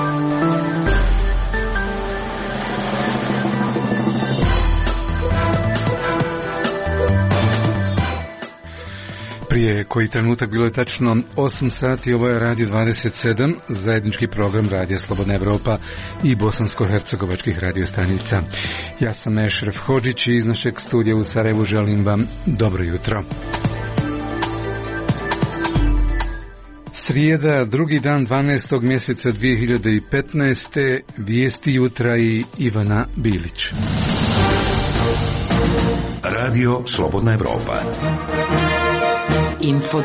Prije koji trenutak bilo je tačno 8 sati, ovo je Radio 27, zajednički program Radija Slobodna Evropa i bosansko-hercegovačkih radiostanica. Ja sam Ešref Hodžić i iz našeg studija u Sarajevu želim vam dobro jutro. Srijeda, drugi dan 12. mjeseca 2015. Vijesti jutra i Ivana Bilić. Radio Slobodna Evropa. Info 27.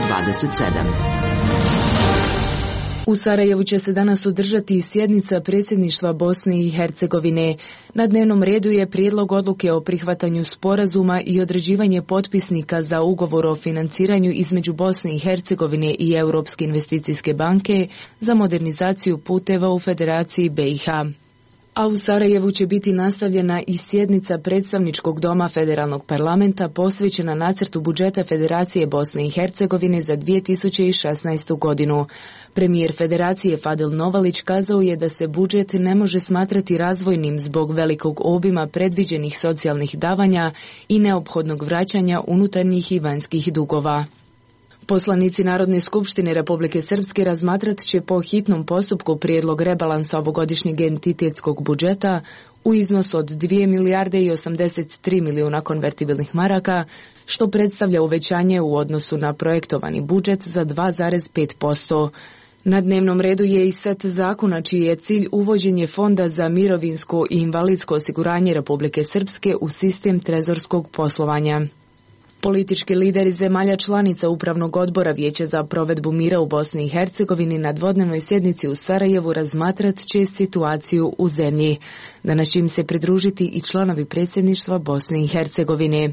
U Sarajevu će se danas održati sjednica predsjedništva Bosne i Hercegovine. Na dnevnom redu je prijedlog odluke o prihvatanju sporazuma i određivanje potpisnika za ugovor o financiranju između Bosne i Hercegovine i Europske investicijske banke za modernizaciju puteva u Federaciji BiH. A u Sarajevu će biti nastavljena i sjednica predstavničkog doma federalnog parlamenta posvećena nacrtu budžeta Federacije Bosne i Hercegovine za 2016. godinu. Premijer Federacije Fadil Novalić kazao je da se budžet ne može smatrati razvojnim zbog velikog obima predviđenih socijalnih davanja i neophodnog vraćanja unutarnjih i vanjskih dugova. Poslanici Narodne skupštine Republike Srpske razmatrat će po hitnom postupku prijedlog rebalansa ovogodišnjeg entitetskog budžeta u iznosu od 2 milijarde i 83 milijuna konvertibilnih maraka, što predstavlja uvećanje u odnosu na projektovani budžet za 2,5%. Na dnevnom redu je i set zakona čiji je cilj uvođenje Fonda za mirovinsko i invalidsko osiguranje Republike Srpske u sistem trezorskog poslovanja. Politički lideri zemalja članica Upravnog odbora Vijeća za provedbu mira u Bosni i Hercegovini na dvodnevnoj sjednici u Sarajevu razmatrat će situaciju u zemlji. Danas će im se pridružiti i članovi predsjedništva Bosne i Hercegovine.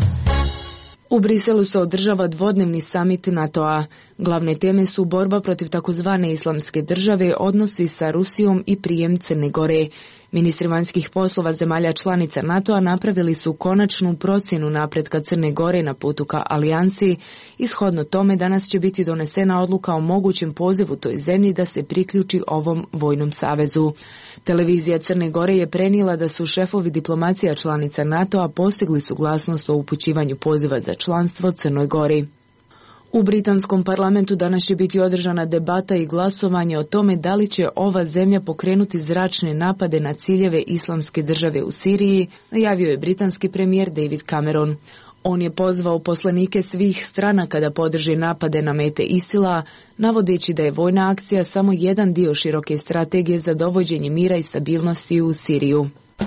U Briselu se održava dvodnevni samit NATO-a. Glavne teme su borba protiv takozvane islamske države, odnosi sa Rusijom i prijem Crne Gore. Ministri vanjskih poslova zemalja članica NATO-a napravili su konačnu procjenu napretka Crne Gore na putu ka alijansi. Ishodno tome danas će biti donesena odluka o mogućem pozivu toj zemlji da se priključi ovom vojnom savezu. Televizija Crne Gore je prenijela da su šefovi diplomacija članica NATO-a postigli suglasnost o upućivanju poziva za članstvo Crnoj Gori. U britanskom parlamentu danas će biti održana debata i glasovanje o tome da li će ova zemlja pokrenuti zračne napade na ciljeve islamske države u Siriji, najavio je britanski premijer David Cameron. On je pozvao poslanike svih stranaka da podrže napade na mete ISIL-a, navodeći da je vojna akcija samo jedan dio široke strategije za dovođenje mira i stabilnosti u Siriju.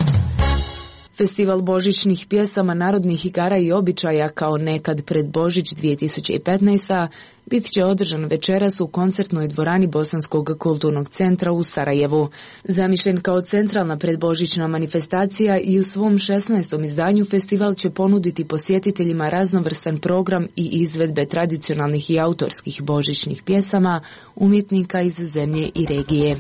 Festival božićnih pjesama, narodnih igara i običaja kao nekad pred Božić 2015. bit će održan večeras u koncertnoj dvorani Bosanskog kulturnog centra u Sarajevu. Zamišljen kao centralna predbožićna manifestacija i u svom 16. izdanju festival će ponuditi posjetiteljima raznovrstan program i izvedbe tradicionalnih i autorskih božićnih pjesama umjetnika iz zemlje i regije.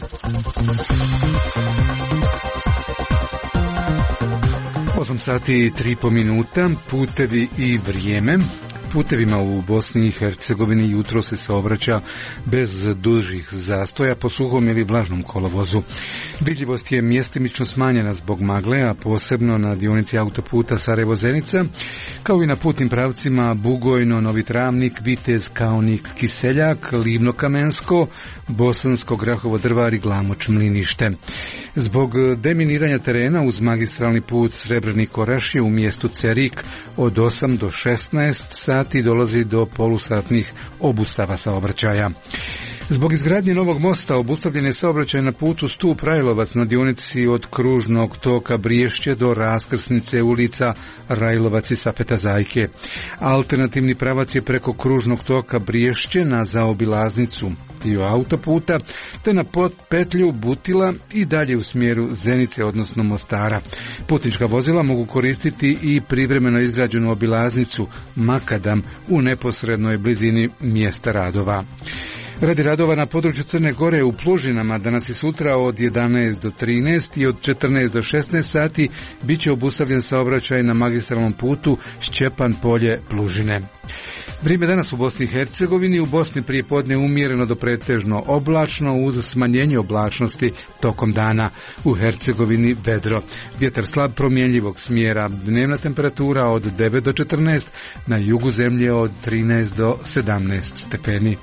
8 sati i 3,5 minuta, putevi i vrijeme. Putevima u Bosni i Hercegovini jutro se saobraća bez dužih zastoja po suhom ili vlažnom kolovozu. Vidljivost je mjestimično smanjena zbog magle, a posebno na dionici autoputa Sarajevo-Zenica, kao i na putnim pravcima Bugojno, Novi Travnik, Vitez, Kaonik, Kiseljak, Livno-Kamensko, Bosansko, Grahovo, Drvar i Glamoč, Mlinište. Zbog deminiranja terena uz magistralni put Srebrnik-Orašje u mjestu Cerik od 8 do 16 sati dolazi do polusatnih obustava saobraćaja. Zbog izgradnje novog mosta obustavljen je saobraćaj na putu Stup-Rajlovac na dionici od kružnog toka Briješće do raskrsnice ulica Rajlovac i Sapeta Zajke. Alternativni pravac je preko kružnog toka Briješće na zaobilaznicu dio autoputa, te na petlju Butila i dalje u smjeru Zenice, odnosno Mostara. Putnička vozila mogu koristiti i privremeno izgrađenu obilaznicu Makadam u neposrednoj blizini mjesta radova. Radi radova na području Crne Gore u Plužinama danas i sutra od 11 do 13 i od 14 do 16 sati bit će obustavljen saobraćaj na magistralnom putu Šćepan Polje Plužine. Vrijeme danas u Bosni i Hercegovini. U Bosni prije podne umjereno do pretežno oblačno uz smanjenje oblačnosti tokom dana. U Hercegovini vedro. Vjetar slab promjenjivog smjera. Dnevna temperatura od 9 do 14, na jugu zemlje od 13 do 17 stepeni.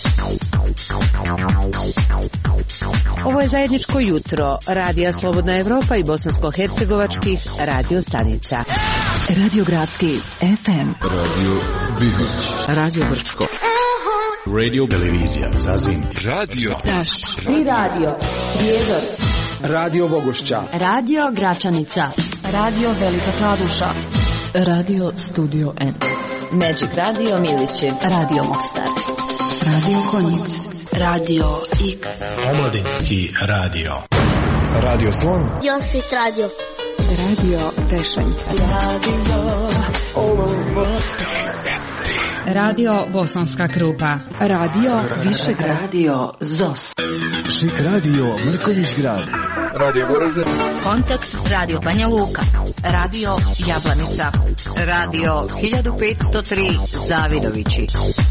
Ovo je zajedničko jutro Radija Slobodna Evropa i bosansko-hercegovačkih radio stanica. Radio Gradski FM, Radio Bihoć, Radio Brčko, Radio Televizija Zazin, Radio Taš i Radio Prijedor, Radio Vogošća, Radio Gračanica, Radio Velika Kladuša, Radio Studio N, Magic Radio Milići, Radio Mostar, Radio Konjic, Radio X, Omladinski radio, Radio Slon, Josit Radio, Radio Tešanj, Radio Bosanska Krupa, Radio Višegrad, Radio ZOS, Šik Radio Mrković Grad, Radio Goražde, Kontakt Radio Banja Luka, Radio Jablanica, Radio 1503 Zavidovići.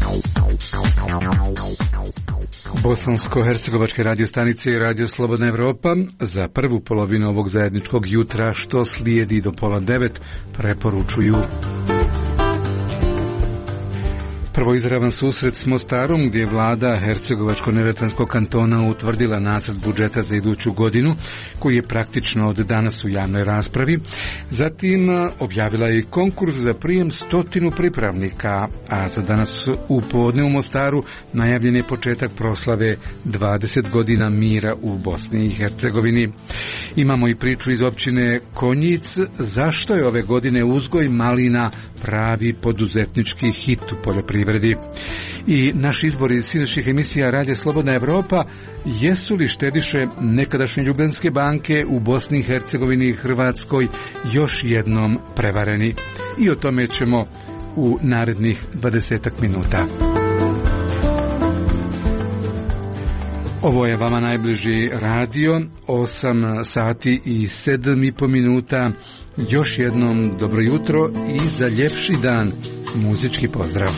Bosansko-hercegovačke radio stanice i Radio Slobodna Evropa za prvu polovinu ovog zajedničkog jutra što slijedi do 8:30 preporučuju. Prvo izravan susret s Mostarom gdje je vlada Hercegovačko-neretvanskog kantona utvrdila nacrt budžeta za iduću godinu koji je praktično od danas u javnoj raspravi. Zatim objavila je konkurs za prijem 100 pripravnika, a za danas u podne u Mostaru najavljen je početak proslave 20 godina mira u Bosni i Hercegovini. Imamo i priču iz općine Konjic zašto je ove godine uzgoj malina pravi poduzetnički hit u poljoprivredi. I naš izbor iz sinoćnih emisija Radija Slobodna Evropa, jesu li štediše nekadašnje Ljubljanske banke u Bosni i Hercegovini i Hrvatskoj još jednom prevareni? I o tome ćemo u narednih 20 minuta. Ovo je vama najbliži radio, 8 sati i 7,5 minuta. Još jednom dobro jutro i za ljepši dan muzički pozdrav.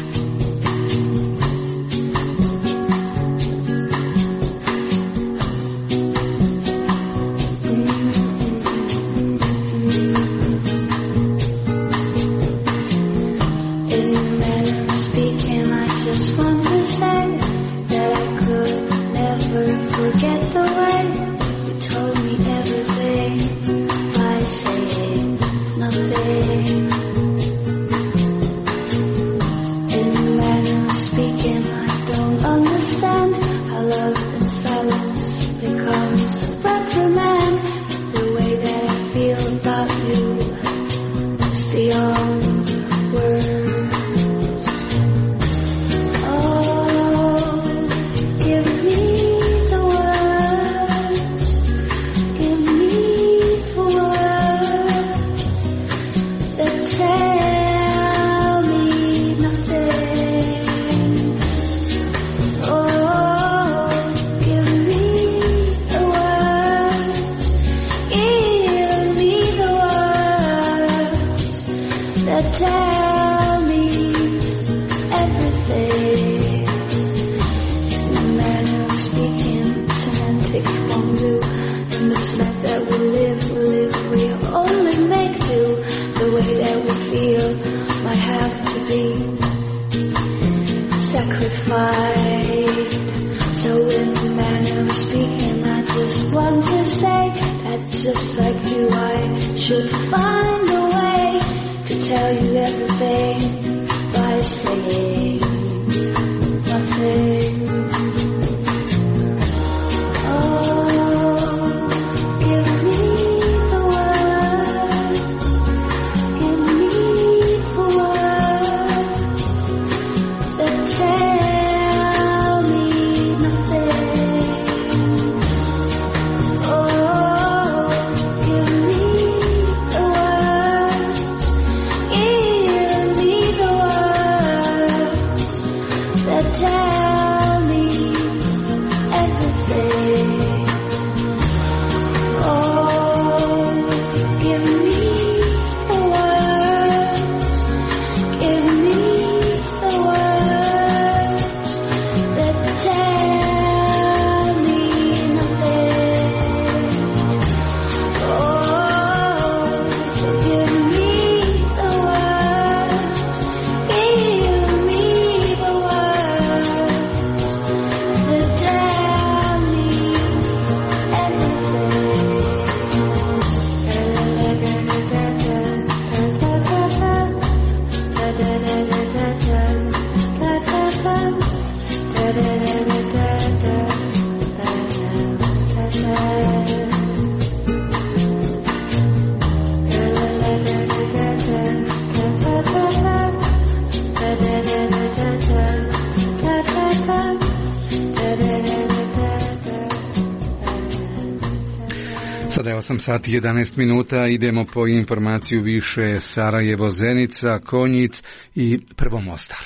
Sada je 8 sati 11 minuta, idemo po informaciju više Sarajevo, Zenica, Konjic i prvo Mostar.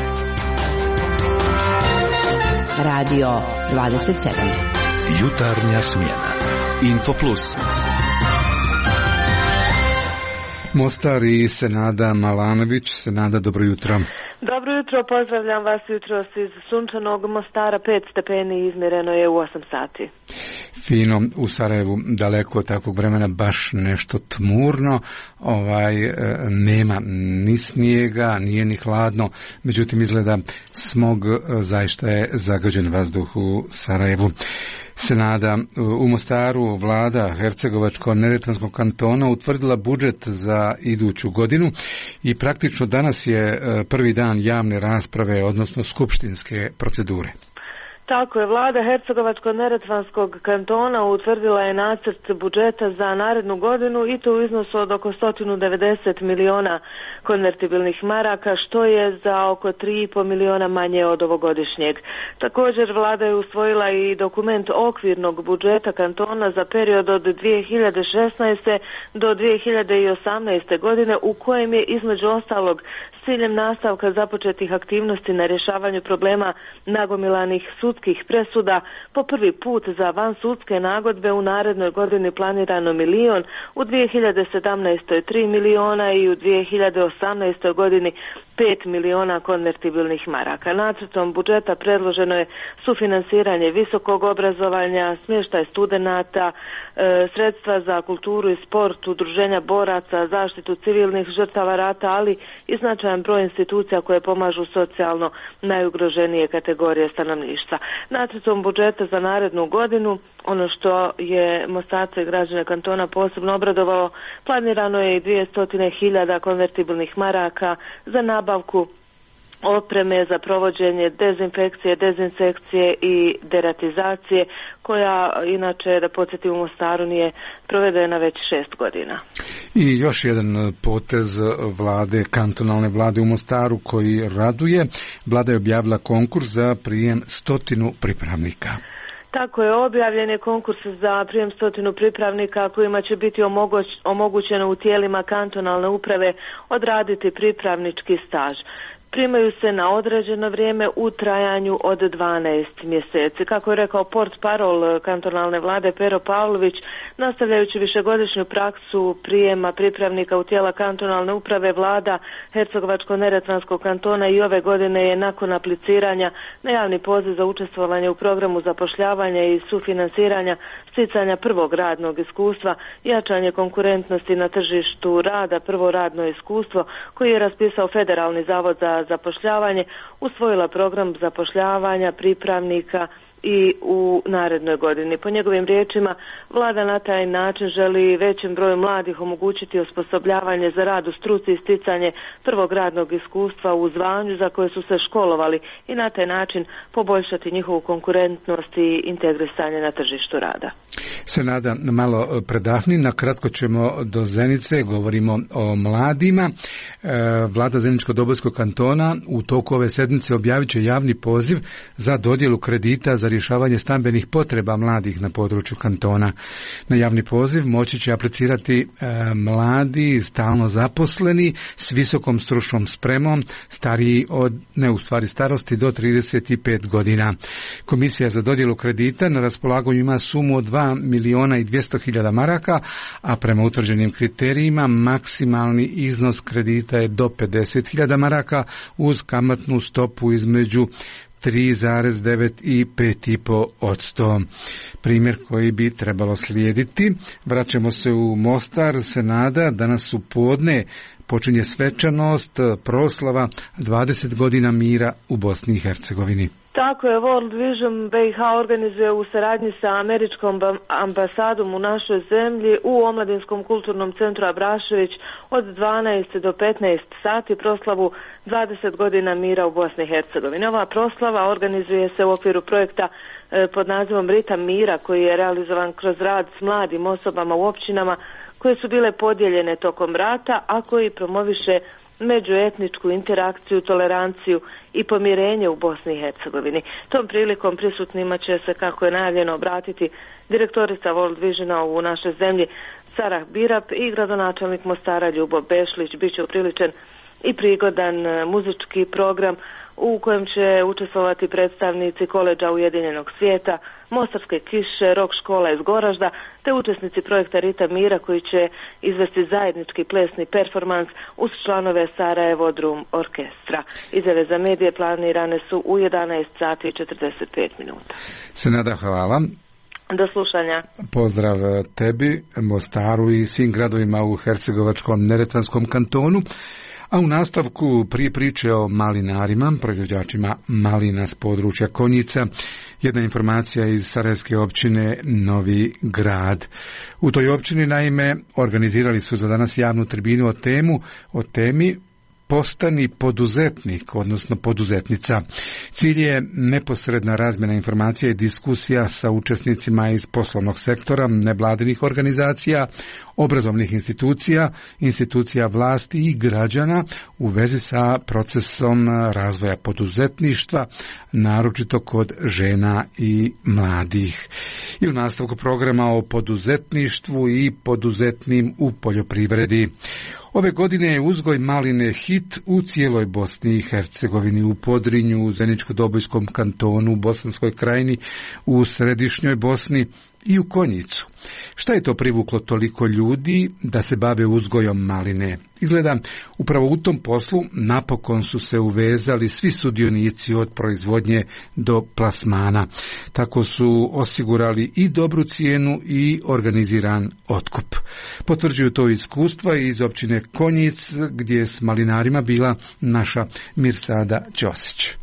Radio 27. Jutarnja smjena. Info Plus. Mostar i Senada Malanović. Senada, dobro jutro. Dobro jutro, pozdravljam vas jutros iz sunčanog Mostara, 5 stepeni izmjereno je u 8 sati. Fino, u Sarajevu daleko od takvog vremena baš nešto tmurno, nema ni snijega, nije ni hladno, međutim izgleda smog, zaista je zagađen vazduh u Sarajevu. Senada, u Mostaru vlada Hercegovačko-neretvanskog kantona utvrdila budžet za iduću godinu i praktično danas je prvi dan javne rasprave, odnosno skupštinske procedure. Tako je, vlada Hercegovačko-neretvanskog kantona utvrdila je nacrt budžeta za narednu godinu i to u iznosu od oko 190 miliona konvertibilnih maraka, što je za oko 3,5 miliona manje od ovogodišnjeg. Također vlada je usvojila i dokument okvirnog budžeta kantona za period od 2016. do 2018. godine, u kojem je između ostalog s ciljem nastavka započetih aktivnosti na rješavanju problema nagomilanih sudskih presuda po prvi put za vansudske nagodbe u narednoj godini planirano 1 milion, u 2017. 3 miliona i u 2018. godini 5 miliona konvertibilnih maraka. Nacrtom budžeta predloženo je sufinansiranje visokog obrazovanja, smještaj studenata, sredstva za kulturu i sport, udruženja boraca, zaštitu civilnih žrtava rata, ali i značajan broj institucija koje pomažu socijalno najugroženije kategorije stanovništva. Nacrtom budžeta za narednu godinu, ono što je Mostarce i građane kantona posebno obradovalo, planirano je i 200.000 konvertibilnih maraka za nabavku opreme za provođenje dezinfekcije, dezinsekcije i deratizacije, koja inače, da podsjetim, u Mostaru nije provedena već 6 godina. I još jedan potez vlade, kantonalne vlade u Mostaru koji raduje. Vlada je objavila konkurs za prijem 100 pripravnika. Tako je, objavljen je konkurs za prijem 100 pripravnika kojima će biti omogućeno u tijelima kantonalne uprave odraditi pripravnički staž. Primaju se na određeno vrijeme u trajanju od 12 mjeseci. Kako je rekao portparol kantonalne vlade Pero Pavlović, nastavljajući višegodišnju praksu prijema pripravnika u tijela kantonalne uprave, vlada Hercegovačko-neretvanskog kantona i ove godine je nakon apliciranja na javni poziv za učestvovanje u programu zapošljavanja i sufinansiranja sticanja prvog radnog iskustva, jačanje konkurentnosti na tržištu rada, prvo radno iskustvo koji je raspisao Federalni zavod za zapošljavanje, usvojila program zapošljavanja pripravnika i u narednoj godini. Po njegovim riječima, vlada na taj način želi većem broju mladih omogućiti osposobljavanje za rad u struci i sticanje prvog radnog iskustva u zvanju za koje su se školovali i na taj način poboljšati njihovu konkurentnost i integrisanje na tržištu rada. Senada, malo predahni, na kratko ćemo do Zenice, govorimo o mladima. Vlada Zeničko-Dobojskog kantona u toku ove sedmice objavit će javni poziv za dodjelu kredita za rješavanje stambenih potreba mladih na području kantona. Na javni poziv moći će aplicirati mladi, stalno zaposleni, s visokom stručnom spremom, stariji od, starosti do 35 godina. Komisija za dodjelu kredita na raspolaganju ima sumu od 2.200.000 maraka, a prema utvrđenim kriterijima maksimalni iznos kredita je do 50.000 maraka uz kamatnu stopu između 3,9 i 5,5%. Primjer koji bi trebalo slijediti. Vraćamo se u Mostar. Senada, danas u podne počinje svečanost proslava 20 godina mira u Bosni i Hercegovini. Tako je, World Vision BiH organizuje u saradnji sa američkom ambasadom u našoj zemlji u Omladinskom kulturnom centru Abrašević od 12 do 15 sati proslavu 20 godina mira u Bosni i Hercegovini. Ova proslava organizuje se u okviru projekta pod nazivom Ritam mira koji je realizovan kroz rad s mladim osobama u općinama koje su bile podijeljene tokom rata, a koji promoviše međuetničku interakciju, toleranciju i pomirenje u Bosni i Hercegovini. Tom prilikom prisutnima će se, kako je najavljeno, obratiti direktorica World Visiona u našoj zemlji Sarah Birap i gradonačelnik Mostara Ljubo Bešlić. Biće upriličen i prigodan muzički program u kojem će učestvovati predstavnici Koledža Ujedinjenog svijeta, Mostarske kiše, rock škola iz Goražda, te učesnici projekta Ritam mira koji će izvesti zajednički plesni performans uz članove Sarajevo Drum orkestra. Izjave za medije planirane su u 11 sati i 45 minuta. Senada, hvala. Do slušanja. Pozdrav tebi, Mostaru i svim gradovima u Hercegovačkom Neretvanskom kantonu. A u nastavku prije priče o malinarima, proizvođačima malina s područja Konjica, jedna informacija iz sarajevske općine Novi Grad. U toj općini, naime, organizirali su za danas javnu tribinu o temi Postani poduzetnik, odnosno poduzetnica. Cilj je neposredna razmjena informacija i diskusija sa učesnicima iz poslovnog sektora, nevladinih organizacija, obrazovnih institucija, institucija vlasti i građana u vezi sa procesom razvoja poduzetništva, naročito kod žena i mladih. I u nastavku programa o poduzetništvu i poduzetnim u poljoprivredi. Ove godine je uzgoj maline hit u cijeloj Bosni i Hercegovini, u Podrinju, u Zeničko-Dobojskom kantonu, u Bosanskoj krajini, u središnjoj Bosni i u Konjicu. Šta je to privuklo toliko ljudi da se bave uzgojom maline? Izgleda, upravo u tom poslu napokon su se uvezali svi sudionici od proizvodnje do plasmana. Tako su osigurali i dobru cijenu i organiziran otkup. Potvrđuju to iskustva iz općine Konjic, gdje je s malinarima bila naša Mirsada Ćosić.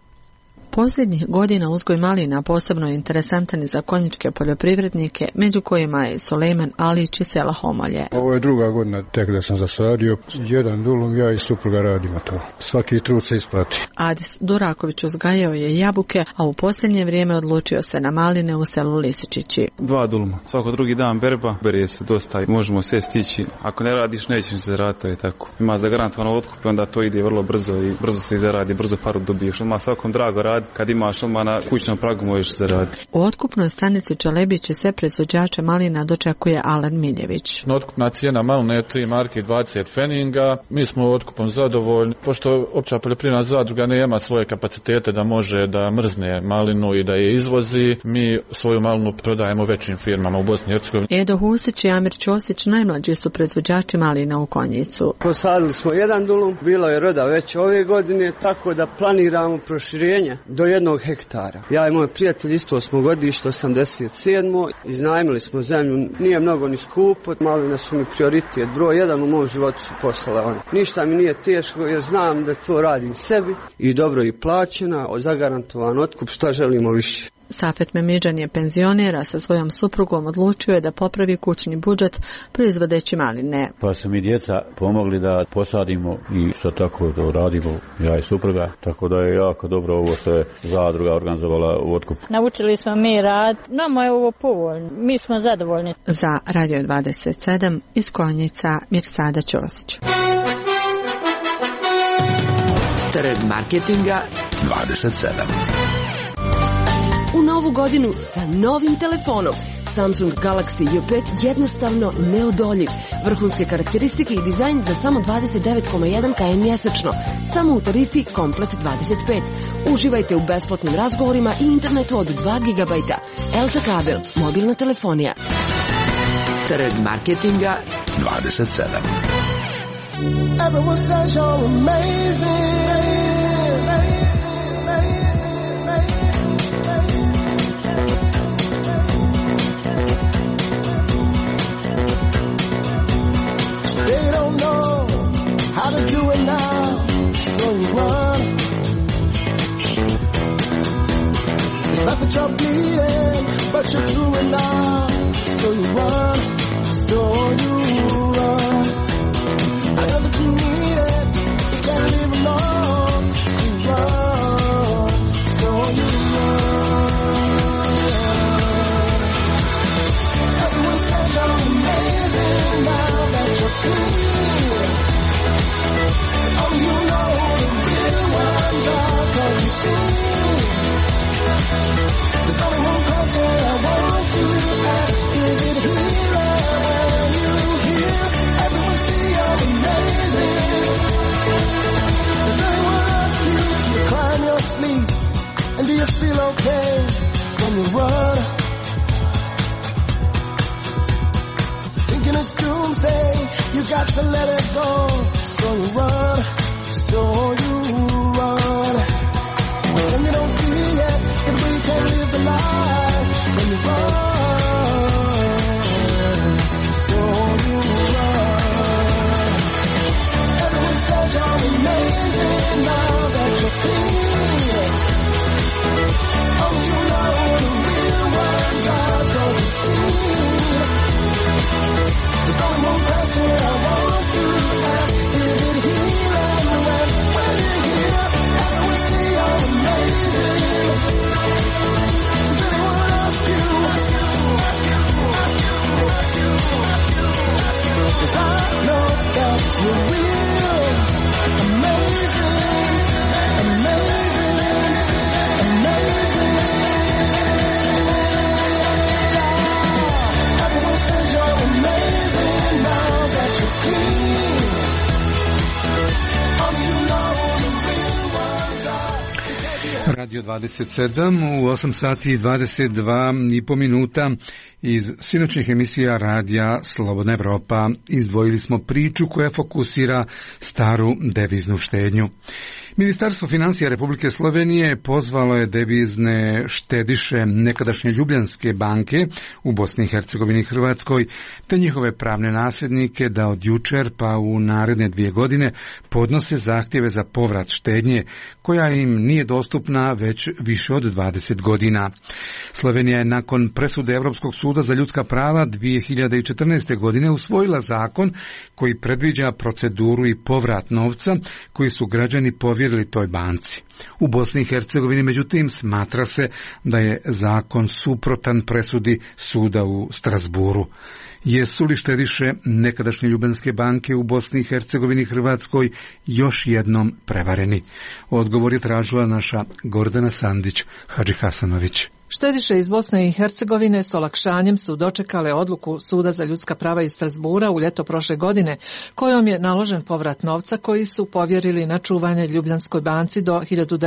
Posljednjih godina uzgoj malina posebno je interesantan i za konjičke poljoprivrednike, među kojima je Sulejman Alić i sela Homolje. Ovo je druga godina tek da sam zasadio. Jedan dulum, ja i supruga radimo to. Svaki trud se isplati. Adis Duraković uzgajao je jabuke, a u posljednje vrijeme odlučio se na maline u selu Lisičići. 2 duluma. Svako drugi dan berba, bere se dosta i možemo sve stići. Ako ne radiš, nećeš se zaraditi, i tako. Ima zagarantovano otkup, onda to ide vrlo brzo i brzo se zaradi, brzo paru dobiješ. Ima svakom drago radi. Kad imaš odmah na kućnom pragu možeš zaraditi. U otkupnoj stanici Čelebići sve proizvođače malina dočekuje Alan Miljević. Otkupna cijena maline je 3 marke 20 feninga. Mi smo otkupom zadovoljni. Pošto opća poljoprivredna zadruga nema svoje kapacitete da može da mrzne malinu i da je izvozi, mi svoju malinu prodajemo većim firmama u Bosni i Hercegovini. Edo Husić i Amir Ćosić najmlađi su proizvođači malina u Konjicu. Posadili smo 1 dulum, bilo je roda već ove godine, tako da planiramo proširenje do 1 hektara. Ja i moj prijatelj isto smo godište 87. Iznajmili smo zemlju, nije mnogo ni skupo, maline su mi prioritet, broj 1 u mom životu su poslale one. Ništa mi nije teško jer znam da to radim sebi i dobro i plaćena, zagarantovan otkup, šta želimo više. Safet Memidžan je penzioner, a sa svojom suprugom odlučio je da popravi kućni budžet proizvodeći maline. Pa su mi djeca pomogli da posadimo i što tako da radimo, ja i supruga, tako da je jako dobro ovo što je zadruga organizovala u otkup. Naučili smo mi rad, nama je ovo povoljno, mi smo zadovoljni. Za Radio 27 iz Konjica Mirsada Ćosić. Trg marketinga 27. U novu godinu sa novim telefonom. Samsung Galaxy J5 jednostavno neodoljiv. Vrhunske karakteristike i dizajn za samo 29,1 km mjesečno. Samo u tarifi Komplet 25. Uživajte u besplatnim razgovorima i internetu od 2 GB. Elta kabel, mobilna telefonija. Trg marketinga 27. Everyone says you're amazing. They don't know how to do it now, so you run. It's not that you're bleeding, but you're through it now. So you run, so you run. I know that you need it, you can't live alone. So you run, so you run. Everyone says you're amazing now that you're clean. Oh, you know the real ones are, 'cause you see. There's only one question I want to ask. Is it healing when you hear everyone say you're amazing? Does anyone ask you to climb your sleep? And do you feel okay when you run? Thinking it's doomsday, you got to let it go. So you run, so you run. Pretend you don't see it, and we can't live the life when you run. So you run. Everyone says you're amazing now that you're clean. Oh, you know the real ones are, 'cause you see. There's only one question I want to ask. Is it healing when you hear everyone say you're amazing? Does anyone ask you? 'Cause I know that you're real. Amazing, amazing, amazing. Everyone says you're amazing now that you're clean. Oh, you know the real ones are. Radio 27 u 8 sati i 22,5 minuta iz sinoćnih emisija radija Slobodna Evropa izdvojili smo priču koja fokusira staru deviznu štednju. Ministarstvo financija Republike Slovenije pozvalo je devizne štediše nekadašnje Ljubljanske banke u Bosni i Hercegovini i Hrvatskoj, te njihove pravne nasljednike da od jučer pa u naredne 2 godine podnose zahtjeve za povrat štednje koja im nije dostupna već više od 20 godina. Slovenija je nakon presude Europskog suda za ljudska prava 2014. godine usvojila zakon koji predviđa proceduru i povrat novca koji su građani povjerili toj banci. U Bosni i Hercegovini, međutim, smatra se da je zakon suprotan presudi suda u Strasburu. Jesu li štediše nekadašnje Ljubljanske banke u Bosni i Hercegovini i Hrvatskoj još jednom prevareni? Odgovor je tražila naša Gordana Sandić Hadžihasanović. Štediše iz Bosne i Hercegovine s olakšanjem su dočekale odluku Suda za ljudska prava iz Strasbura u ljeto prošle godine, kojom je naložen povrat novca koji su povjerili na čuvanje Ljubljanskoj banci do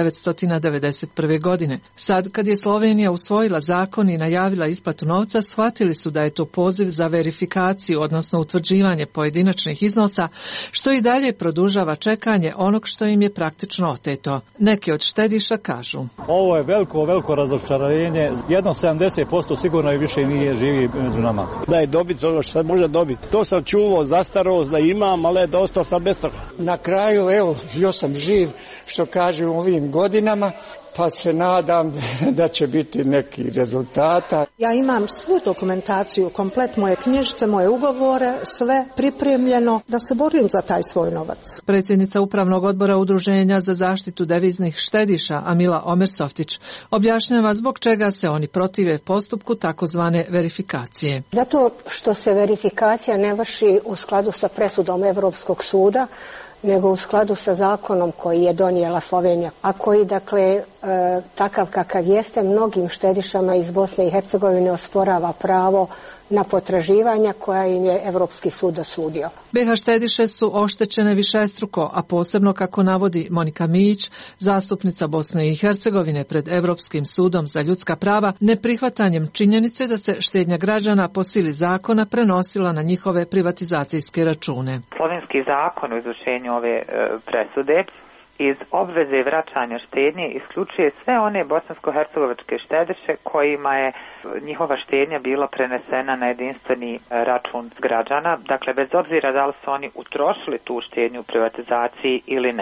1991. godine. Sad, kad je Slovenija usvojila zakon i najavila isplatu novca, shvatili su da je to poziv za verifikaciju, odnosno utvrđivanje pojedinačnih iznosa, što i dalje produžava čekanje onog što im je praktično oteto. Neki od štediša kažu: ovo je veliko razočarenje. Jedno 70% sigurno i više nije živi među nama. Da je dobiti ono što može dobiti. To sam čuvao zastarost da imam, ali da ostao sam bez toga. Na kraju, evo, još sam živ, što kažu u ovim godinama, pa se nadam da će biti neki rezultata. Ja imam svu dokumentaciju, komplet moje knjižice, moje ugovore, sve pripremljeno da se borim za taj svoj novac. Predsjednica Upravnog odbora Udruženja za zaštitu deviznih štediša Amila Omersoftić objašnjava zbog čega se oni protive postupku takozvane verifikacije. Zato što se verifikacija ne vrši u skladu sa presudom Europskog suda, nego u skladu sa zakonom koji je donijela Slovenija, a koji, dakle, takav kakav jeste, mnogim štedišama iz Bosne i Hercegovine osporava pravo na potraživanja koja im je Europski sud dosudio. BiH štediše su oštećene višestruko, a posebno, kako navodi Monika Mijić, zastupnica Bosne i Hercegovine pred Europskim sudom za ljudska prava, neprihvatanjem činjenice da se štednja građana po sili zakona prenosila na njihove privatizacijske račune. Slovenski zakon o izvršenju ove presude iz obveze vraćanja štednje isključuje sve one bosansko-hercegovačke štediše kojima je njihova štednja bila prenesena na jedinstveni račun građana, dakle bez obzira da li su oni utrošili tu štednju u privatizaciji ili ne.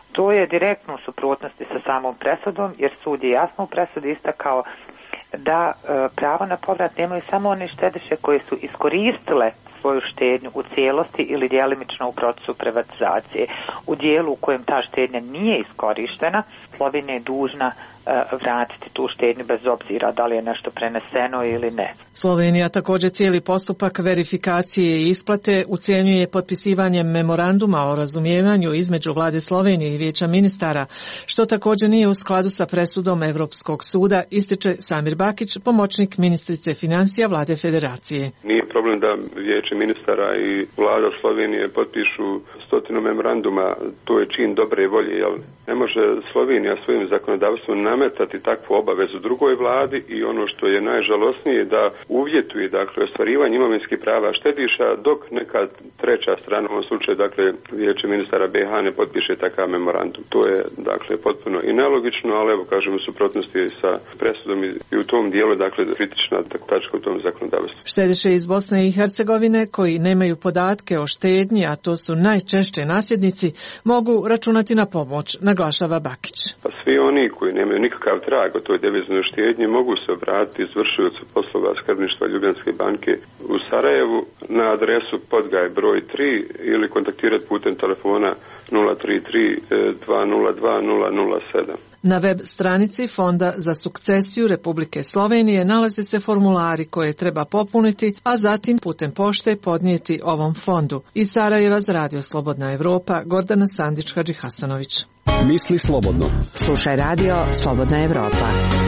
To je direktno u suprotnosti sa samom presudom, jer sud je jasno u presudi istakao da pravo na povrat nemaju samo one štediše koje su iskoristile svoju štednju u cijelosti ili djelimično u procesu privatizacije. U dijelu u kojem ta štednja nije iskorištena, Slovenija je dužna vratiti tu štednju bez obzira da li je nešto preneseno ili ne. Slovenija također cijeli postupak verifikacije i isplate ucijenjuje potpisivanjem memoranduma o razumijevanju između Vlade Slovenije i Vijeća ministara, što također nije u skladu sa presudom Europskog suda, ističe Samir Bakić, pomoćnik ministrice financija Vlade Federacije. Nije problem da Vijeće ministara i Vlada Slovenije potpišu 100 memoranduma, to je čin dobre volje, jel ne može Slovenija svojim zakonodavstvom nametati takvu obavezu drugoj vladi i ono što je najžalosnije da uvjetuje dakle ostvarivanje imovinskih prava štediša dok neka treća strana, u ovom slučaju dakle Vijeće ministara BiH ne potpiše takav memorandum. To je dakle potpuno i nelogično, ali evo kažem u suprotnosti sa presudom i u tom dijelu dakle kritična tačka u tom zakonodavstvu. Štediše iz Bosne i Hercegovine koji nemaju podatke o štednji, a to su najčešće nasljednici, mogu računati na pomoć, naglašava Bakić. Pa svi oni koji nemaju nikakav trag o toj deviznoj štednji mogu se obratiti izvršiocu poslova skrbništva Ljubljanske banke u Sarajevu na adresu Podgaj broj 3 ili kontaktirati putem telefona 033 202 007. Na web stranici Fonda za sukcesiju Republike Slovenije nalaze se formulari koje treba popuniti, a zatim putem pošte podnijeti ovom fondu. Iz Sarajeva za Radio Slobodna Evropa, Gordana Sandić-Hadžihasanović. Misli slobodno. Slušaj Radio Slobodna Evropa.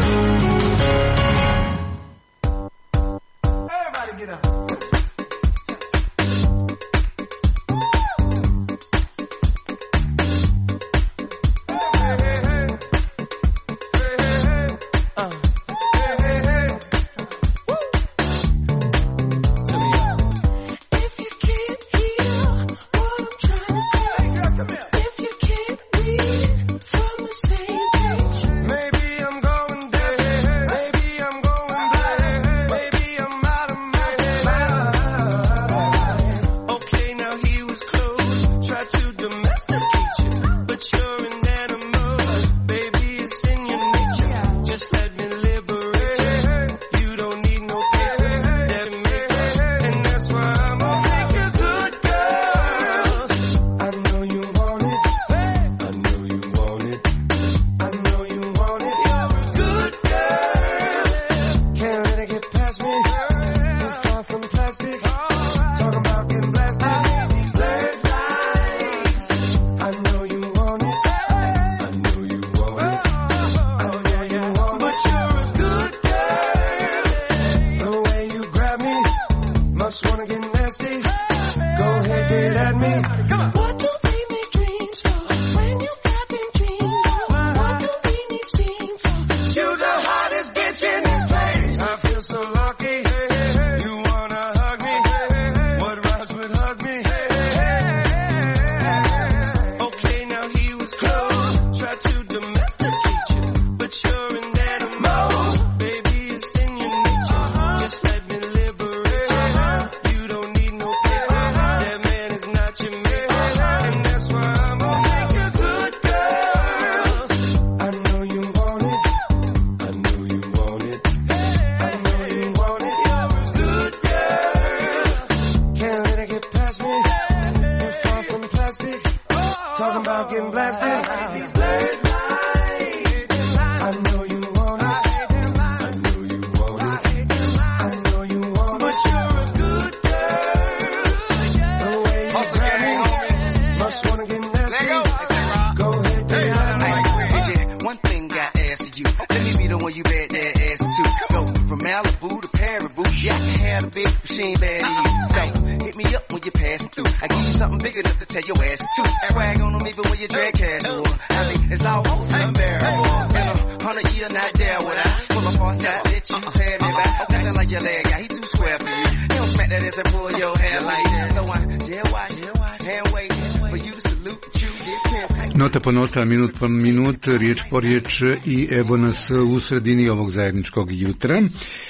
Nota po nota, minut po minut, riječ po riječ i evo nas u sredini ovog zajedničkog jutra.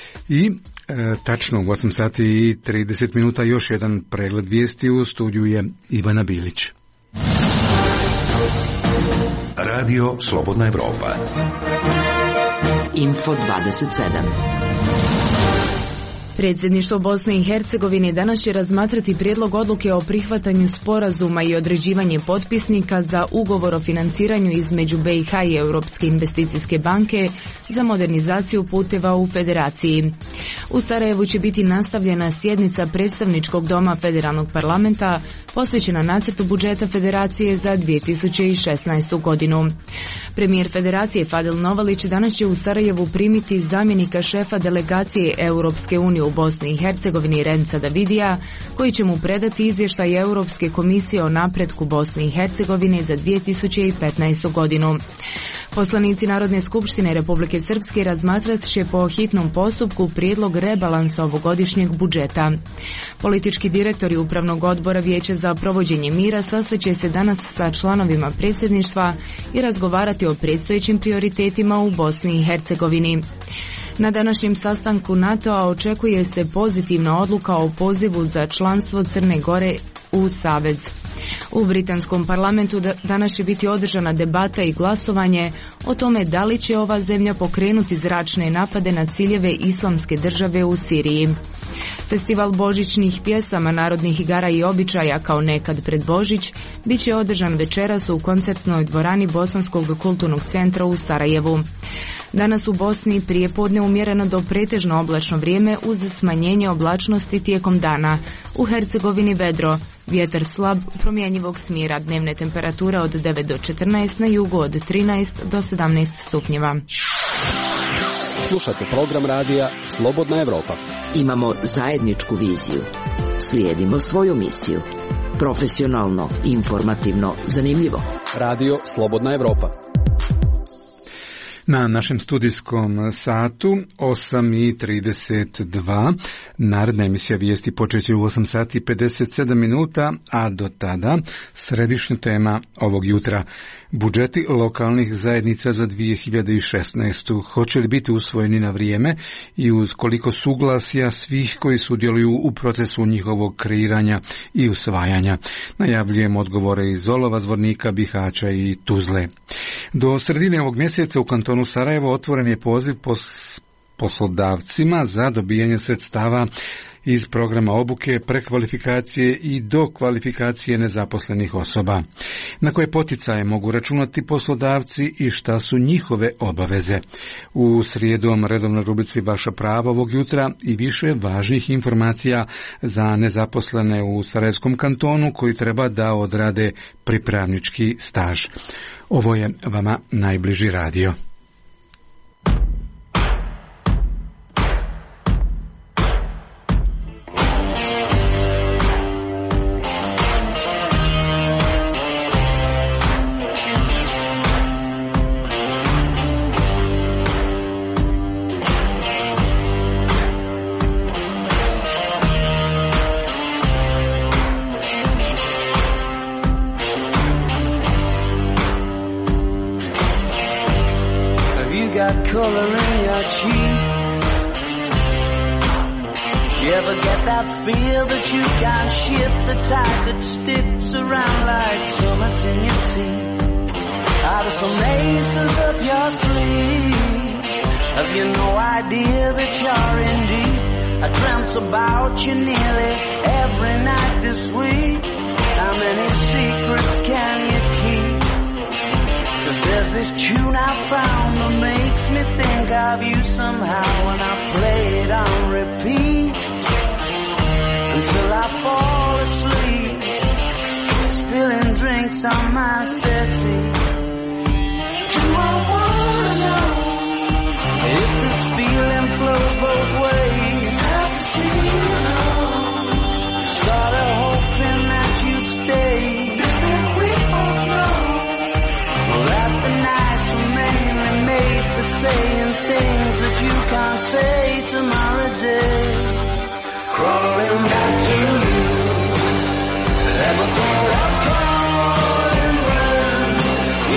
I tačno u 8 sati i 30 minuta još jedan pregled vijesti. U studiju je Ivana Bilić. Radio Slobodna Evropa. Info 27. Predsjedništvo Bosne i Hercegovine danas će razmatrati prijedlog odluke o prihvatanju sporazuma i određivanje potpisnika za ugovor o financiranju između BiH i Europske investicijske banke za modernizaciju puteva u Federaciji. U Sarajevu će biti nastavljena sjednica predstavničkog doma Federalnog parlamenta posvećena nacrtu budžeta Federacije za 2016. godinu. Premijer Federacije Fadil Novalić danas će u Sarajevu primiti zamjenika šefa delegacije Europske unije u Bosni i Hercegovini Renca Davidija, koji će mu predati izvještaj Europske komisije o napretku Bosne i Hercegovine za 2015. godinu. Poslanici Narodne skupštine Republike Srpske razmatrat će po hitnom postupku prijedlog rebalansa ovogodišnjeg budžeta. Politički direktori Upravnog odbora Vijeća za provođenje mira sastaće se danas sa članovima predsjedništva i razgovarati o predstojećim prioritetima u Bosni i Hercegovini. Na današnjem sastanku NATO-a očekuje se pozitivna odluka o pozivu za članstvo Crne Gore u Savez. U britanskom parlamentu danas će biti održana debata i glasovanje o tome da li će ova zemlja pokrenuti zračne napade na ciljeve Islamske države u Siriji. Festival božićnih pjesama, narodnih igara i običaja kao nekad pred Božić bit će održan večeras u koncertnoj dvorani Bosanskog kulturnog centra u Sarajevu. Danas u Bosni prijepodne umjereno do pretežno oblačno vrijeme uz smanjenje oblačnosti tijekom dana. U Hercegovini vedro, vjetar slab, promjenjivog smjera, dnevne temperature od 9 do 14, na jugu od 13 do 17 stupnjeva. Slušate program radija Slobodna Evropa. Imamo zajedničku viziju. Slijedimo svoju misiju. Profesionalno, informativno, zanimljivo. Radio Slobodna Evropa. Na našem studijskom satu 8:32. Naredna emisija vijesti počeće u 8:57, a do tada središnja tema ovog jutra. Budžeti lokalnih zajednica za 2016. Hoće li biti usvojeni na vrijeme i uz koliko suglasja svih koji sudjeluju u procesu njihovog kreiranja i usvajanja? Najavljujemo odgovore iz Olova, Zvornika, Bihaća i Tuzle. Do sredine ovog mjeseca u kantonu Sarajevo otvoren je poziv poslodavcima za dobijanje sredstava iz programa obuke, prekvalifikacije i dokvalifikacije nezaposlenih osoba. Na koje poticaje mogu računati poslodavci i šta su njihove obaveze? U srijedom redovnoj rubrici Vaša prava ovog jutra i više važnih informacija za nezaposlene u Sarajevskom kantonu koji treba da odrade pripravnički staž. Ovo je vama najbliži radio. Color in your cheeks. You ever get that feel that you can't shift, the type that sticks around like so much in your teeth? Out of some aces up your sleeve, have you no idea that you're in deep? I dreamt about you nearly every night this week. How many secrets can you keep? There's this tune I found that makes me think of you somehow, and I play it on repeat until I fall asleep, spilling drinks on my settee. Do I wanna know if this feeling flows both ways? Have to see you know. Sorta hoping that you'd stay. Didn't we both know that the nights were mainly made for saying things that you can't say tomorrow day? Crawling back to you, ever thought I'd crawl and run?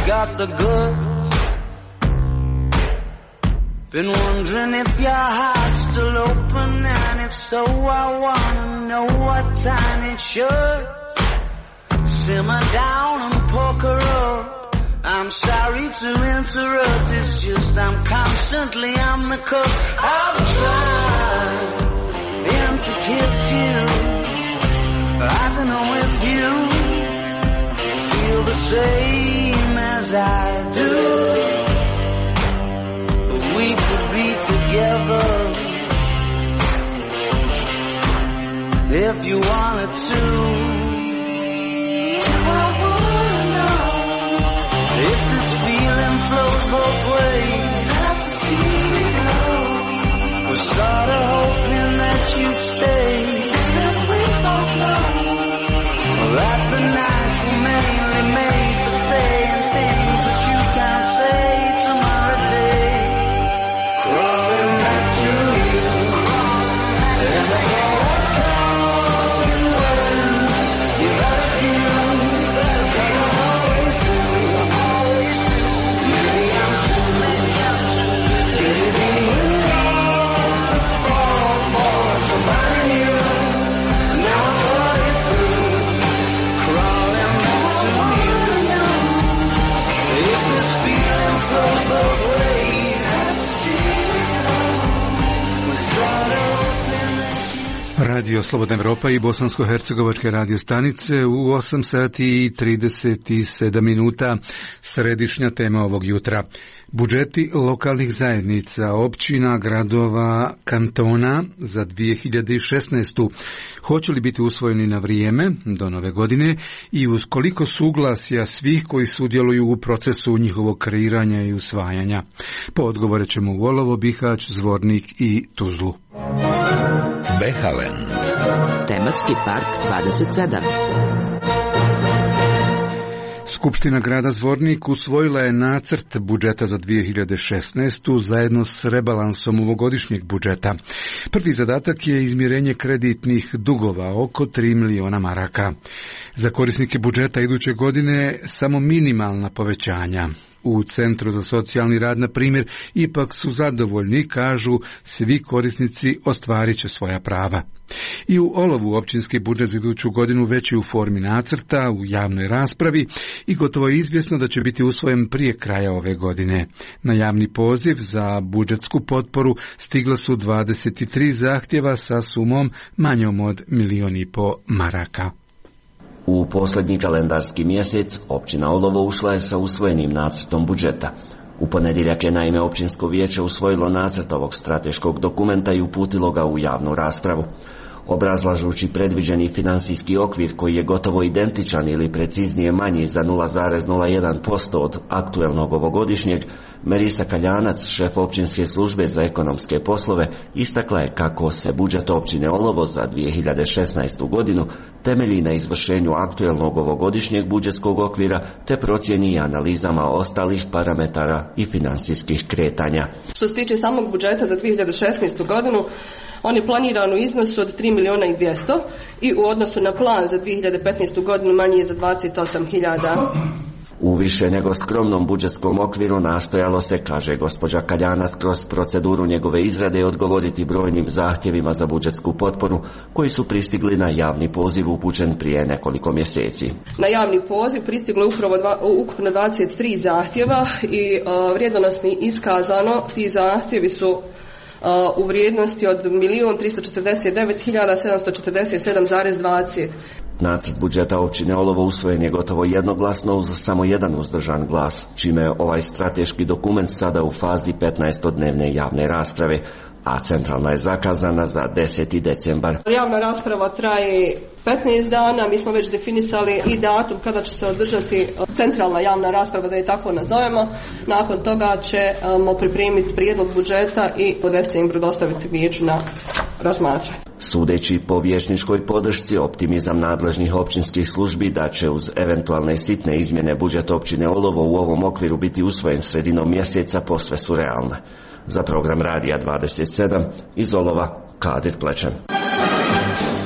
got the goods. Been wondering if your heart's still open, and if so, I wanna know what time it should. Simmer down and poker up. I'm sorry to interrupt, it's just I'm constantly on the cusp. I've tried to kiss you. I don't know if you feel the same as I do, but we could be together if you wanted to. I wanna know if this feeling flows both ways. Have to see it go. Was sort of hoping that you'd stay. Then we both know that the nights were mainly made for saying things that you can't say tomorrow day. Crawling back to you, and I can't call you when you've had a few. They don't always do. Maybe I'm too busy to fall for somebody new. Now I thought it through, crawling back to you. If this feeling flows both ways, we're sort of Radio Slobodna Evropa i bosansko-hercegovačke radio stanice u 8 sati i 37 minuta. Središnja tema ovog jutra. Budžeti lokalnih zajednica, općina, gradova, kantona za 2016. Hoće li biti usvojeni na vrijeme do nove godine i uz koliko suglasja svih koji sudjeluju u procesu njihovog kreiranja i usvajanja? Po odgovore ćemo u Olovo, Bihać, Zvornik i Tuzlu. Behaland. Tematski park 27. Skupština grada Zvornik usvojila je nacrt budžeta za 2016. zajedno s rebalansom ovogodišnjeg budžeta. Prvi zadatak je izmirenje kreditnih dugova, oko 3 miliona maraka. Za korisnike budžeta iduće godine samo minimalna povećanja. U Centru za socijalni rad, na primjer, ipak su zadovoljni, kažu, svi korisnici ostvarit će svoja prava. I u Olovu općinski budžet za iduću godinu već je u formi nacrta, u javnoj raspravi i gotovo je izvjesno da će biti usvojen prije kraja ove godine. Na javni poziv za budžetsku potporu stigla su 23 zahtjeva sa sumom manjom od 1,5 milijuna maraka. U posljednji kalendarski mjesec općina Olovo ušla je sa usvojenim nacrtom budžeta. U ponedjeljak je naime općinsko vijeće usvojilo nacrt ovog strateškog dokumenta i uputilo ga u javnu raspravu. Obrazlažući predviđeni financijski okvir koji je gotovo identičan ili preciznije manji za 0,01% od aktuelnog ovogodišnjeg, Merisa Kaljanac, šef općinske službe za ekonomske poslove, istakla je kako se budžet općine Olovo za 2016. godinu temelji na izvršenju aktuelnog ovogodišnjeg budžetskog okvira te procjeni i analizama ostalih parametara i financijskih kretanja. Što se tiče samog budžeta za 2016. godinu, on je planiran u iznosu od 3 milijuna i 200 i u odnosu na plan za 2015. godinu manji je za 28.000. U više nego skromnom budžetskom okviru nastojalo se, kaže gospođa Kaljanac, kroz proceduru njegove izrade odgovoriti brojnim zahtjevima za budžetsku potporu koji su pristigli na javni poziv upućen prije nekoliko mjeseci. Na javni poziv pristiglo je upravo ukupno 23 zahtjeva i vrijednosno iskazano ti zahtjevi su u vrijednosti od 1.349.747,20. Nacrt budžeta općine Olovo usvojen je gotovo jednoglasno uz samo jedan uzdržan glas, čime je ovaj strateški dokument sada u fazi 15-dnevne javne rasprave, a centralna je zakazana za 10. decembar. Javna rasprava traje 15 dana, mi smo već definisali i datum kada će se održati centralna javna rasprava, da je tako nazovemo. Nakon toga ćemo pripremiti prijedlog budžeta i po decembru dostaviti vijeću na razmatranje. Sudeći po vijećničkoj podršci, optimizam nadležnih općinskih službi da će uz eventualne sitne izmjene budžeta općine Olovo u ovom okviru biti usvojen sredinom mjeseca posve su realne. Za program Radija 27 iz Olova, Kadir Plečan.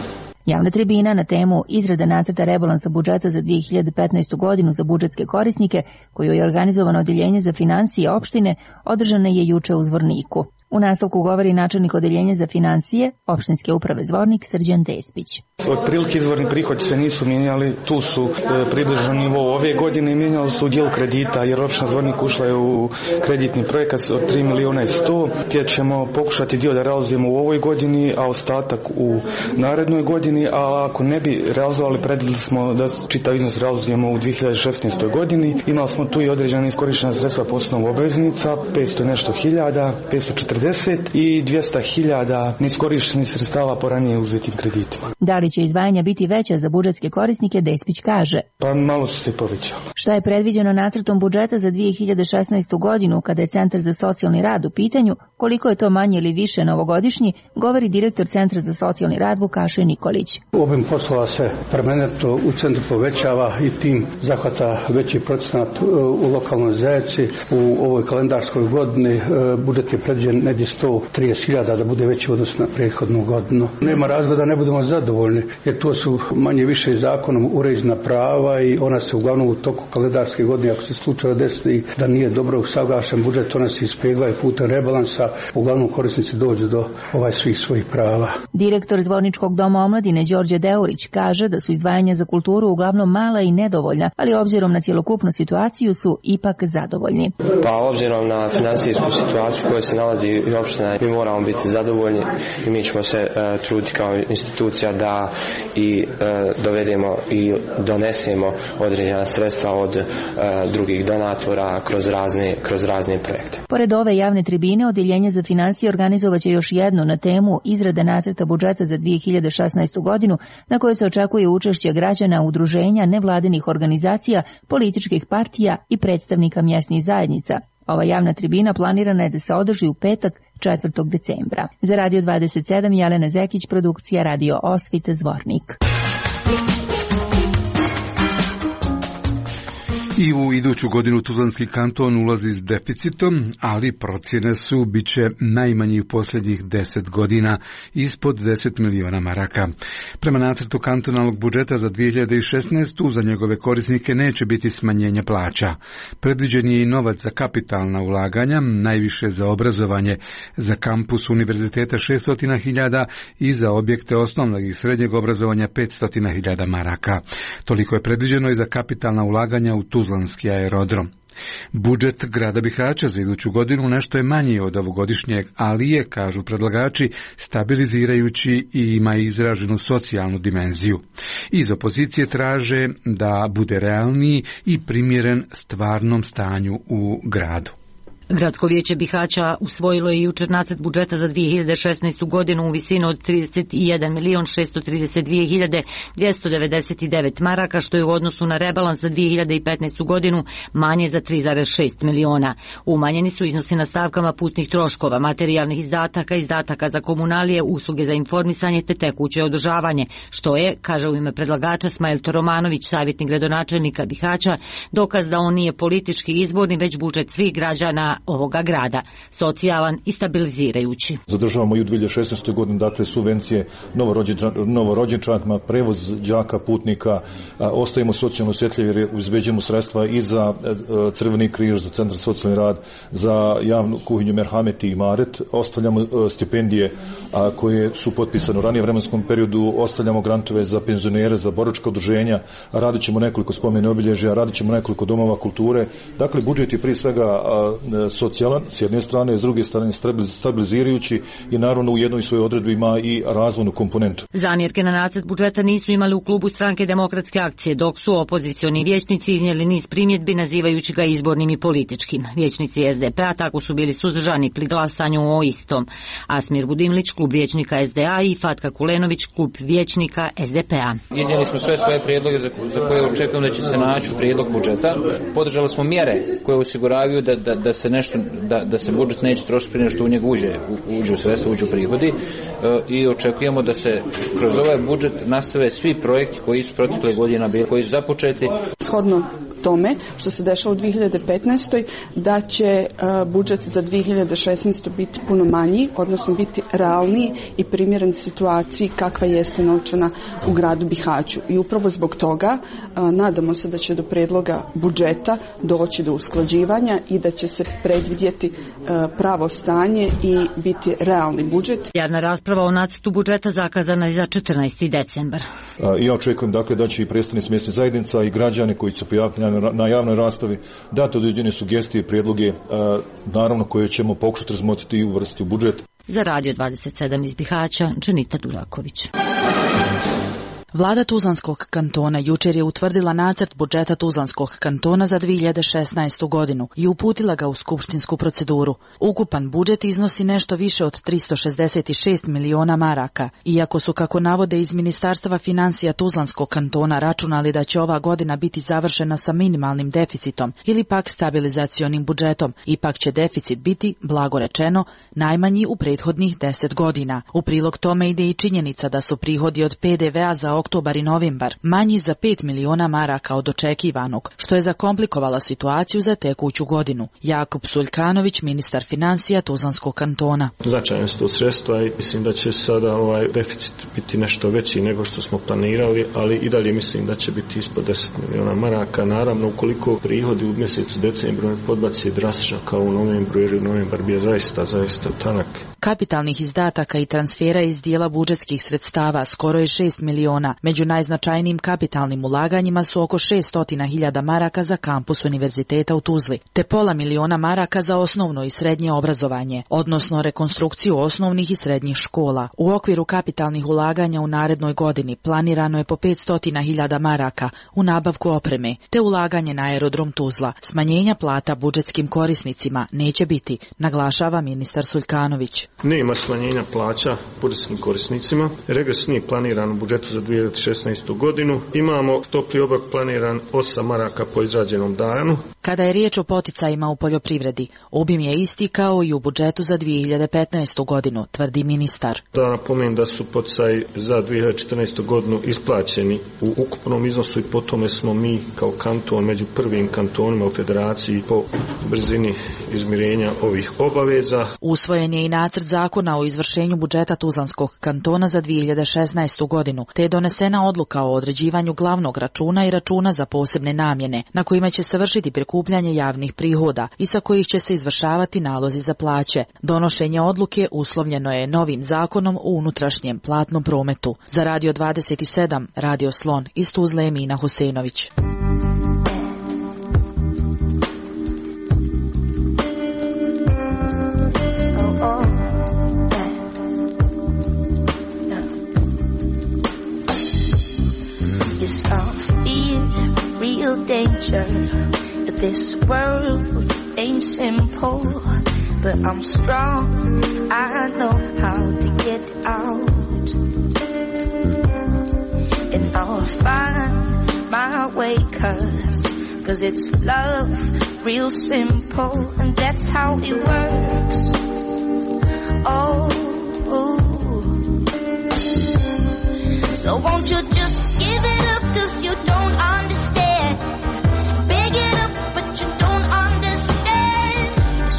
Javna tribina na temu izrada nacrta rebalansa budžeta za 2015. godinu za budžetske korisnike, koju je organizovano Odeljenje za finansije opštine, održana je juče u Zvorniku. U nastavku govori načelnik Odeljenja za finansije opštinske uprave Zvornik Srđan Despić. Otprilike izvorni prihodi se nisu mijenjali, tu su približan nivo ove godine, mijenjali su udjel kredita jer opština Zvornik ušla je u kreditni projekat od 3 miliona i 100, gdje ćemo pokušati dio da realizujemo u ovoj godini, a ostatak u narednoj godini, a ako ne bi realizovali, predvidjeli smo da čitav iznos realizujemo u 2016. godini. Imali smo tu i određene iskorištena sredstva po osnovu obveznica, 500 nešto hiljada, 540 i 200.000 neiskorištenih sredstava po ranije uzetim kreditima. Da li će izdvajanja biti veća za budžetske korisnike, Despić kaže. Pa malo su se povećali. Šta je predviđeno nacrtom budžeta za 2016. godinu kada je Centar za socijalni rad u pitanju, koliko je to manje ili više novogodišnji, govori direktor Centra za socijalni rad Vukašin Nikolić. Obim poslova se permanentno u centru povećava i tim zahvata veći procenat u lokalnoj zajednici. U ovoj kalendarskoj godini budžet je predviđen negdje 130.000 da bude veći odnos na prethodnu godinu. Nema razloga da ne budemo zadovoljni, jer to su manje više zakonom uređena prava i ona se uglavnom u toku kalendarske godine, ako se slučajno desi da nije dobro usaglašen budžet, ona se ispegla i putem rebalansa, uglavnom korisnici dođu do svih svojih prava. Direktor Zvorničkog doma omladine Đorđe Deurić kaže da su izdvajanja za kulturu uglavnom mala i nedovoljna, ali obzirom na cjelokupnu situaciju su ipak zadovoljni. Pa obzirom na finansijsku situaciju koja se nalazi i opština, mi moramo biti zadovoljni i mi ćemo se truditi kao institucija da i dovedemo i donesemo određena sredstva od drugih donatora kroz razne projekte. Pored ove javne tribine, Odeljenje za finansije organizovaće još jednu na temu izrade nacrta budžeta za 2016. godinu, na kojoj se očekuje učešće građana, udruženja, nevladinih organizacija, političkih partija i predstavnika mjesnih zajednica. Ova javna tribina planirana je da se održi u petak 4. decembra. Za Radio 27 Jelena Zekić, produkcija Radio Osvit, Zvornik. I u iduću godinu Tuzlanski kanton ulazi s deficitom, ali procjene su biće najmanji u posljednjih 10 godina, ispod 10 miliona maraka. Prema nacrtu kantonalnog budžeta za 2016. za njegove korisnike neće biti smanjenja plaća. Predviđen je i novac za kapitalna ulaganja, najviše za obrazovanje, za kampus univerziteta 600.000 i za objekte osnovnog i srednjeg obrazovanja 500.000 maraka. Toliko je predviđeno i za kapitalna ulaganja u Tuzlanski aerodrom. Budžet grada Bihaća za iduću godinu nešto je manji od ovogodišnjeg, ali je, kažu predlagači, stabilizirajući i ima izraženu socijalnu dimenziju. Iz opozicije traže da bude realniji i primjeren stvarnom stanju u gradu. Gradsko vijeće Bihaća usvojilo je jučer nacrt budžeta za 2016. godinu u visinu od 31.632.299 maraka, što je u odnosu na rebalans za 2015. godinu manje za 3,6 miliona. Umanjeni su iznosi na stavkama putnih troškova, materijalnih izdataka, izdataka za komunalije, usluge za informisanje te tekuće održavanje, što je, kaže u ime predlagača Smajl Toromanović, savjetnik gradonačelnika Bihaća, dokaz da on nije politički izborni, već budžet svih građana ovoga grada, socijalan i stabilizirajući. Zadržavamo i u 2016. godini dakle subvencije novorođenčatima, prevoz đaka, putnika, ostajemo socijalno osjetljivi jer obezbeđujemo sredstva i za Crveni križ, za Centar za socijalni rad, za javnu kuhinju Merhamet i Imaret, ostavljamo stipendije koje su potpisane u ranijem vremenskom periodu, ostavljamo grantove za penzionere, za boračka udruženja, radit ćemo nekoliko spomene obilježja, radit ćemo nekoliko domova kulture. Dakle, budžet je prije svega socijalan, s jedne strane, s druge strane stabilizirajući i naravno u jednoj svojoj odredbi ima i razvojnu komponentu. Zamjerke na nacrt budžeta nisu imali u klubu Stranke demokratske akcije, dok su opozicioni vijećnici iznijeli niz primjedbi nazivajući ga izbornim i političkim. Vijećnici SDP-a tako su bili suzdržani pri glasanju o istom. Asmir Budimlić, klub vijećnika SDA i Fatka Kulenović, klub vijećnika SDP-a. Iznijeli smo sve svoje prijedloge za koje očekujemo da će se naći u prijedlog budžeta. Podržali smo mjere koje osiguravaju da se budžet neće trošiti prije što u njega uđu sredstva, uđu prihodi i očekujemo da se kroz ovaj budžet nastave svi projekti koji su protekle godina bili, koji su započeti. shodno tome što se dešava u 2015. da će budžet za 2016. biti puno manji, odnosno biti realniji i primjeren situaciji kakva jeste novčana u gradu Bihaću. I upravo zbog toga nadamo se da će do predloga budžeta doći do usklađivanja i da će se predvidjeti pravo stanje i biti realni budžet. Javna rasprava o nacrtu budžeta zakazana je za 14. decembar. Ja očekujem dakle da će i predstavnici mjesnih zajednica i građani koji će pojaviti na javnoj raspravi dati određene sugestije i prijedloge, naravno koje ćemo pokušati razmotriti i uvrstiti u budžet. Za Radio 27 iz Bihaća, Dženita Duraković. Vlada Tuzlanskog kantona jučer je utvrdila nacrt budžeta Tuzlanskog kantona za 2016. godinu i uputila ga u skupštinsku proceduru. Ukupan budžet iznosi nešto više od 366 miliona maraka, iako su, kako navode iz Ministarstva financija Tuzlanskog kantona, računali da će ova godina biti završena sa minimalnim deficitom ili pak stabilizacionim budžetom, ipak će deficit biti, blago rečeno, najmanji u prethodnih 10 godina. U prilog tome ide i činjenica da su prihodi od PDV-a za oktobar i novembar manji za 5 miliona maraka od očekivanog, što je zakomplikovalo situaciju za tekuću godinu. Jakub Suljkanović, ministar financija Tuzlanskog kantona. Značajno su to sredstva i mislim da će sada deficit biti nešto veći nego što smo planirali, ali i dalje mislim da će biti ispod 10 miliona maraka. Naravno, ukoliko prihodi u mjesecu decembru ne podbaci drastično kao u novembru, jer novembar bio zaista tanak. Kapitalnih izdataka i transfera iz dijela budžetskih sredstava skoro je 6 miliona. Među najznačajnijim kapitalnim ulaganjima su oko 600.000 maraka za kampus univerziteta u Tuzli, te pola miliona maraka za osnovno i srednje obrazovanje, odnosno rekonstrukciju osnovnih i srednjih škola. U okviru kapitalnih ulaganja u narednoj godini planirano je po 500.000 maraka u nabavku opreme, te ulaganje na aerodrom Tuzla. Smanjenja plata budžetskim korisnicima neće biti, naglašava ministar Suljkanović. Nema smanjenja plaća budžetskim korisnicima. Regres nije planiran u budžetu za 2016. godinu. Imamo topli obrok planiran 8 maraka po izrađenom danu. Kada je riječ o poticajima u poljoprivredi, obim je isti kao i u budžetu za 2015. godinu, tvrdi ministar. Da napomenem da su poticaji za 2014. godinu isplaćeni u ukupnom iznosu i po tome smo mi kao kanton među prvim kantonima u federaciji po brzini izmirenja ovih obaveza. Usvojen je i nacrt zakona o izvršenju budžeta Tuzlanskog kantona za 2016. godinu, te je donesena odluka o određivanju glavnog računa i računa za posebne namjene, na kojima će se vršiti prikupljanje javnih prihoda i sa kojih će se izvršavati nalozi za plaće. Donošenje odluke uslovljeno je novim zakonom o unutrašnjem platnom prometu. Za Radio 27, Radio Slon, iz Tuzle, Emina Husenović. Yes, I feel real danger. This world ain't simple, but I'm strong. I know how to get out, and I'll find my way, cause it's love, real simple, and that's how it works. Oh. So won't you just give it up, cause you don't understand. Big it up, but you don't understand.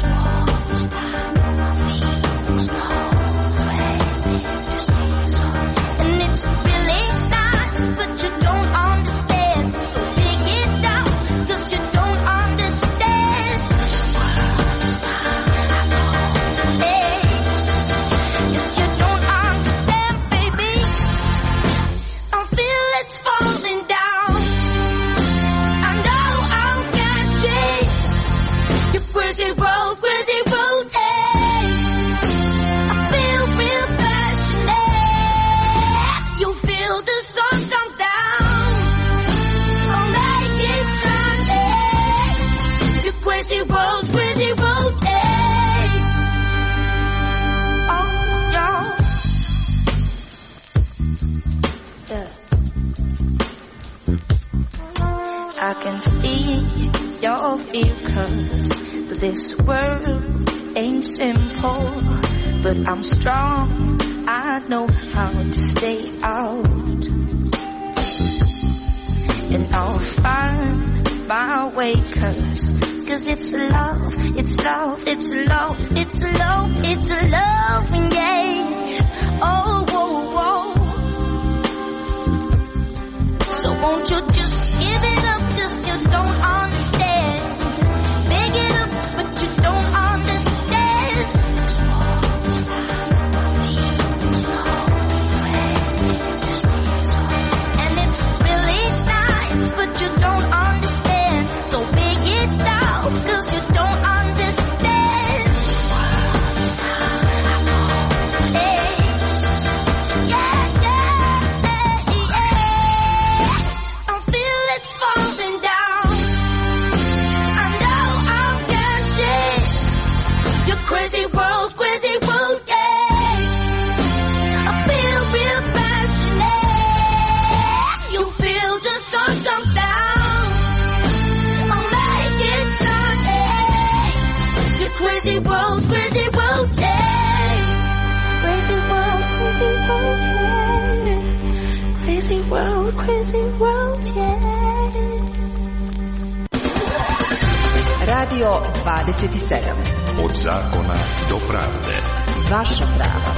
And it's really nice, but you don't understand. So big it up, cause you don't understand. Yes, you don't understand, baby. I feel it's falling down. I know I'll catch it. You crazy road, hey. I feel real passionate. You feel the sun comes down. I'll make it Sunday. You crazy road, hey. Oh, y'all. Yeah. I can see your fear, cause this world ain't simple, but I'm strong. I know how to stay out, and I'll find my way, cause it's love, it's love, it's love, it's love, it's love, yeah. Oh, whoa, whoa. So won't you just give it up, cause you don't understand. Big it up, but you don't understand. And it's really nice, but you don't understand. So big it out, cause you don't understand. Hey. Yeah, yeah, yeah. I feel it's falling down. I know I'm dancing. Your crazy world, yeah. I feel real passionate. You feel the sun comes down. I'll make it Sunday. Your crazy world, yeah. Crazy world, yeah. Crazy world, yeah. Radio 27. Od zakona do pravde. Vaša prava.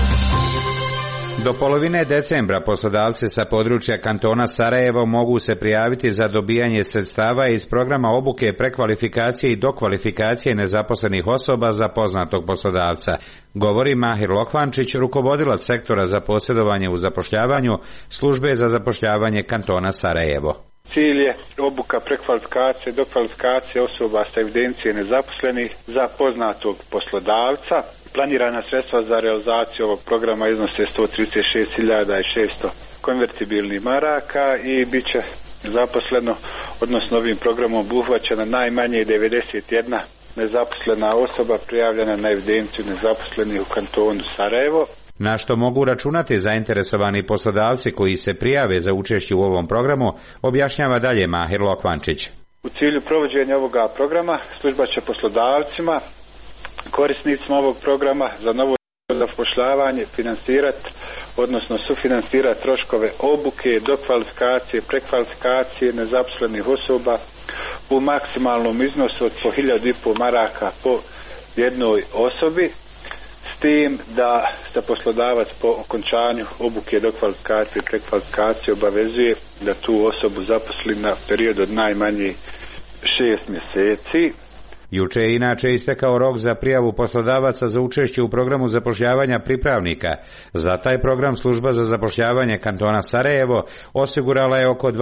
Do polovine decembra poslodavci sa područja kantona Sarajevo mogu se prijaviti za dobijanje sredstava iz programa obuke, prekvalifikacije i dokvalifikacije nezaposlenih osoba za poznatog poslodavca. Govori Mahir Lokvančić, rukovodilac sektora za posredovanje u zapošljavanju službe za zapošljavanje kantona Sarajevo. Cilj je obuka, prekvalifikacije, dokvalifikacije osoba sa evidencije nezaposlenih za poznatog poslodavca. Planirana sredstva za realizaciju ovog programa iznose 136.600 konvertibilnih maraka i bit će zaposleno, odnosno ovim programom obuhvaćena najmanje 91 nezaposlena osoba prijavljena na evidenciju nezaposlenih u kantonu Sarajevo. Na što mogu računati zainteresovani poslodavci koji se prijave za učešće u ovom programu, objašnjava dalje Mahir Lokvančić. U cilju provođenja ovoga programa služba će poslodavcima, korisnicima ovog programa za novo zapošljavanje finansirati, odnosno sufinansirati troškove obuke, dokvalifikacije, prekvalifikacije nezaposlenih osoba u maksimalnom iznosu od po 1.500 maraka po jednoj osobi, s tim da se poslodavac po okončanju obuke, dokvalifikacije i prekvalifikacije obavezuje da tu osobu zaposli na period od najmanje 6 mjeseci. Juče je inače istekao rok za prijavu poslodavaca za učešće u programu zapošljavanja pripravnika. Za taj program služba za zapošljavanje kantona Sarajevo osigurala je oko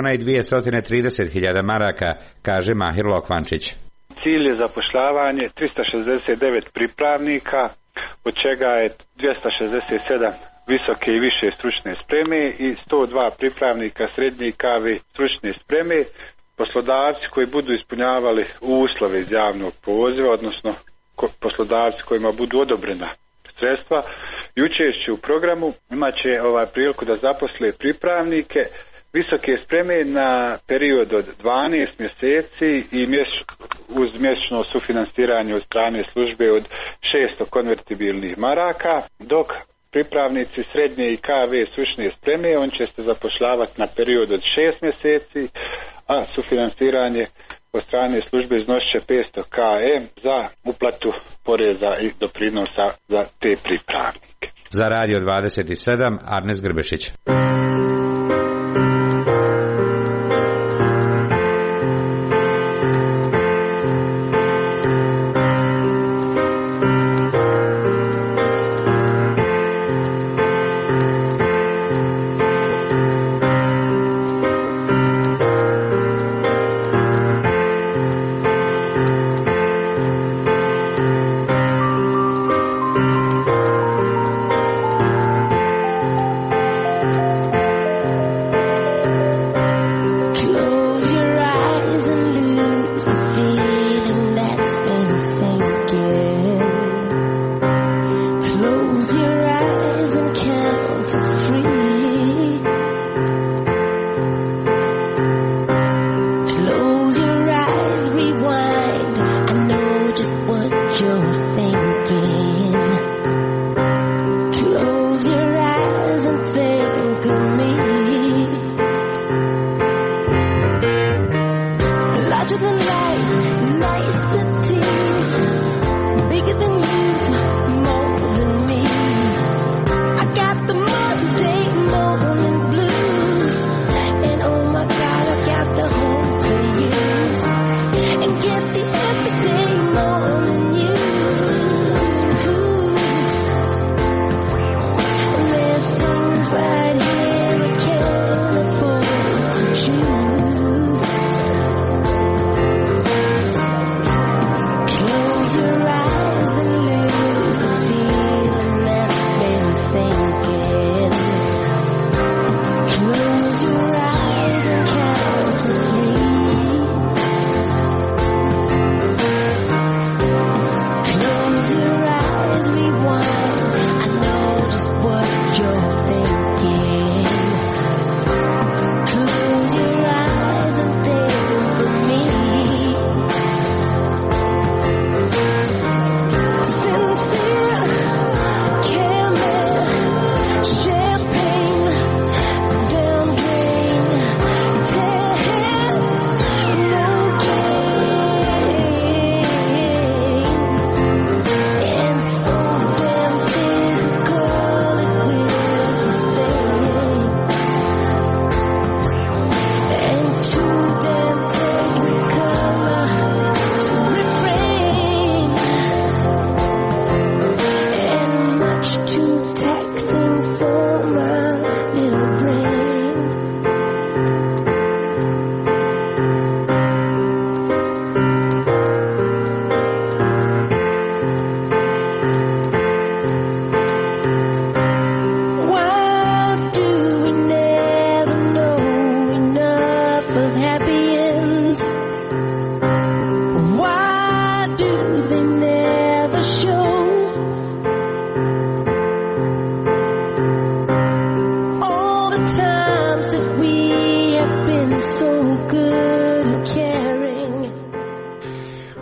2.230.000 maraka, kaže Mahir Lokvančić. Cilj je zapošljavanje 369 pripravnika, od čega je 267 visoke i više stručne spreme i 102 pripravnika srednje i KV stručne spreme. Poslodavci koji budu ispunjavali uslove iz javnog poziva, odnosno poslodavci kojima budu odobrena sredstva i učešće u programu, imat će priliku da zaposle pripravnike visoke spreme na period od 12 mjeseci i uz mjesečno sufinansiranje od strane službe od 600 konvertibilnih maraka, dok pripravnici srednje i KV stručne spreme, on će se zapošljavati na period od 6 mjeseci, a sufinansiranje od strane službe iznosit će 500 km za uplatu poreza i doprinosa za te pripravnike. Za Radio 27, Arnes Grbešić.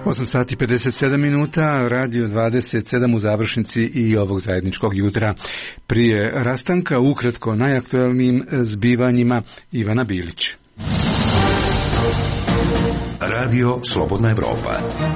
8 sati 57 minuta, radio 27 u završnici i ovog zajedničkog jutra. Prije rastanka ukratko najaktuelnijim zbivanjima Ivana Bilić. Radio Slobodna Evropa.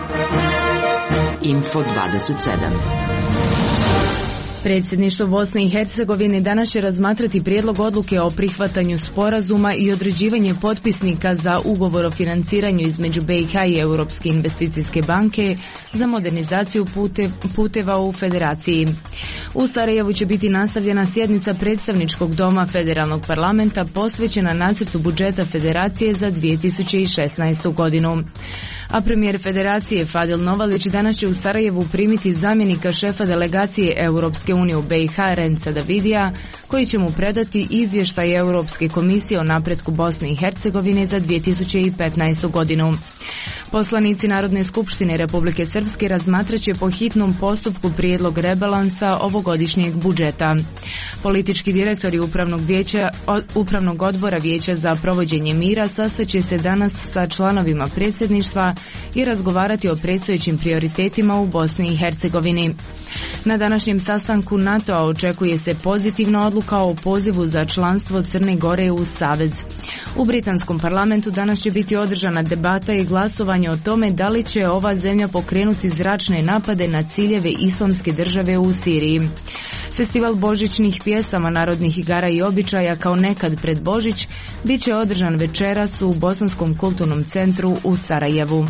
Info 27. Predsjedništvo Bosne i Hercegovine danas će razmatrati prijedlog odluke o prihvatanju sporazuma i određivanje potpisnika za ugovor o financiranju između BiH i Europske investicijske banke za modernizaciju puteva u Federaciji. U Sarajevu će biti nastavljena sjednica predstavničkog doma Federalnog parlamenta posvećena nacrtu budžeta Federacije za 2016. godinu. A premijer Federacije Fadil Novalić danas će u Sarajevu primiti zamjenika šefa delegacije Europske unije u BiH Renca Davidija, koji će mu predati izvještaj Europske komisije o napretku Bosne i Hercegovine za 2015. godinu. Poslanici Narodne skupštine Republike Srpske razmatraće po hitnom postupku prijedlog rebalansa ovogodišnjeg budžeta. Politički direktori Upravnog odbora Vijeća za provođenje mira sastaće se danas sa članovima predsjedništva i razgovarati o predstojećim prioritetima u Bosni i Hercegovini. Na današnjem sastanku NATO-a očekuje se pozitivna odluka o pozivu za članstvo Crne Gore u Savez. U britanskom parlamentu danas će biti održana debata i glasovanje o tome da li će ova zemlja pokrenuti zračne napade na ciljeve Islamske države u Siriji. Festival božićnih pjesama, narodnih igara i običaja kao nekad pred Božić bit će održan večeras u Bosanskom kulturnom centru u Sarajevu.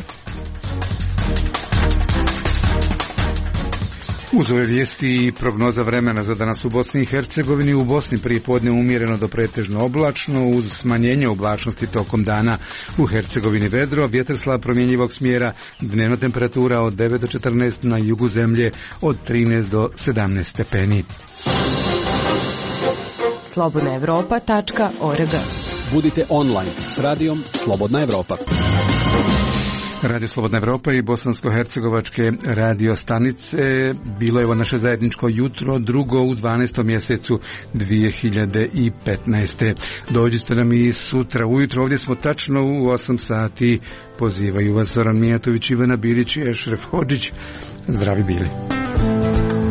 Uz ove vijesti i prognoza vremena za danas u Bosni i Hercegovini, u Bosni prije podne umjereno do pretežno oblačno, uz smanjenje oblačnosti tokom dana. U Hercegovini vedro, vjetar slab promjenjivog smjera, dnevna temperatura od 9 do 14, na jugu zemlje od 13 do 17 stepeni. slobodnaevropa.org. Budite online s radijom Slobodna Evropa. Radio Slobodna Evropa i bosansko-hercegovačke radio stanice. Bilo je ovo naše zajedničko jutro, drugo u 12. mjesecu 2015. Dođite nam i sutra ujutro, ovdje smo tačno u 8 sati. Pozivaju vas Zoran Mijatović, Ivana Bilić i Ešref Hodžić. Zdravi bili.